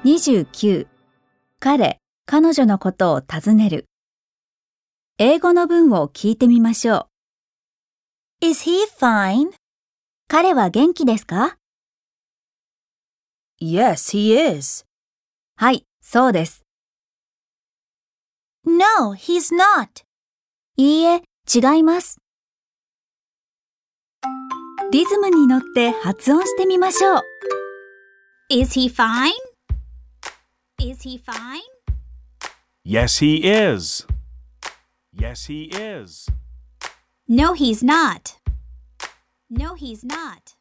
29、彼、彼女のことを尋ねる。英語の文を聞いてみましょう。Is he fine? 彼は元気ですか？ Yes, he is. はい、そうです。 No, he's not. いいえ、違います。リズムに乗って発音してみましょう。 Is he fine? Is he fine? Yes, he is. Yes, he is. No, he's not. No, he's not.